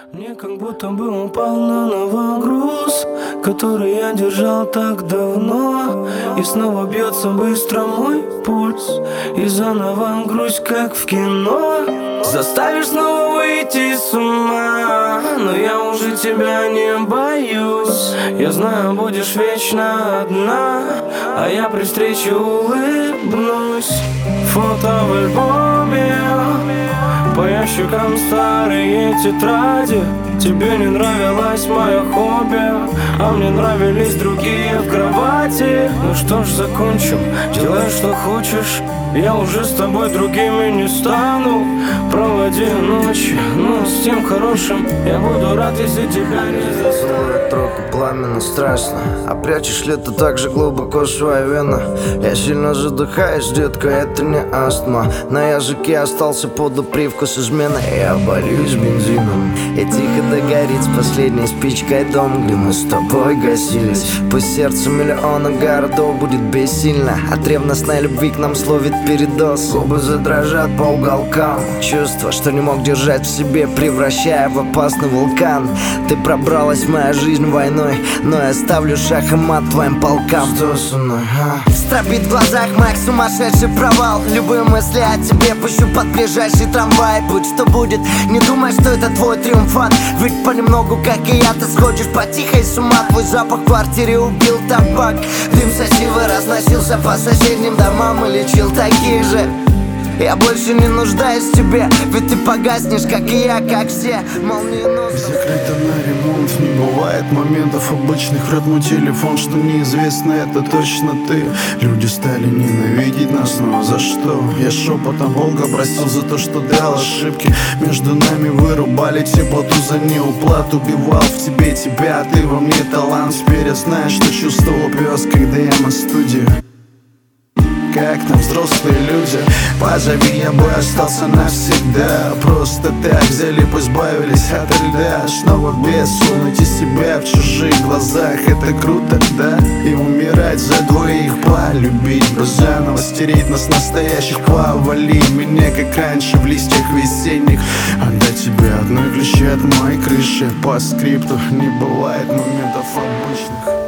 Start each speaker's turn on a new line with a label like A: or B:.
A: Мне как будто бы упал на новый груз, который я держал так давно. И снова бьется быстро мой пульс, и заново грусть, как в кино. Заставишь снова выйти с ума, но я уже тебя не боюсь. Я знаю, будешь вечно одна, а я при встрече улыбнусь. Фото в альбоме, по ящикам старые тетради. Тебе не нравилось мое хобби, а мне нравились другие в кровати. Ну что ж, закончим, делай что хочешь. Я уже с тобой другими не стану. Проводи ночь, но с тем хорошим я буду рад, если тебя не застану.
B: Целует руку пламенно, страстно, а прячешь ли ты так же глубоко свою вену? Я сильно задыхаюсь, детка, это не астма. На языке остался полупривкус измены. Я борюсь с бензином, и тихо догорит с последней спичкой дом, где мы с тобой гасились. Пусть сердце миллиона городов будет бессильно от ревностной любви к нам словит передоз. Губы задрожат по уголкам, чувство, что не мог держать в себе, превращая в опасный вулкан. Ты пробралась в мою жизнь войной, но я ставлю шах и мат твоим полкам. Что со мной, а? Стропит в глазах моих сумасшедший провал. Любые мысли о тебе пущу под ближайший трамвай. Будь что будет, не думай, что это твой триумфат. Ведь понемногу, как и я, ты сходишь по-тихой с ума. Твой запах в квартире убил табак. Дым сосивый разносился по соседним домам и лечил таких же. Я больше не нуждаюсь в тебе, ведь ты погаснешь, как и я, как все. Молниеносно.
C: Закрыто на ремонт, не бывает моментов обычных. Рот мой телефон, что неизвестно, это точно ты. Люди стали ненавидеть нас, но за что? Я шепотом Бога просил за то, что дал ошибки. Между нами вырубали теплоту за неуплату. Убивал в тебе тебя, а ты во мне талант. Теперь я знаю, что чувствовал пес, когда я на студии. Как нам взрослые люди, позови, я бы остался навсегда. Просто так взяли, избавились от льда. Снова без сунуть из себя в чужих глазах. Это круто, да? И умирать за двоих, полюбить бы заново, стереть нас настоящих, повалить меня, как раньше в листьях весенних. Отдать тебе одной ключи от моей крыши. По скрипту не бывает моментов обычных.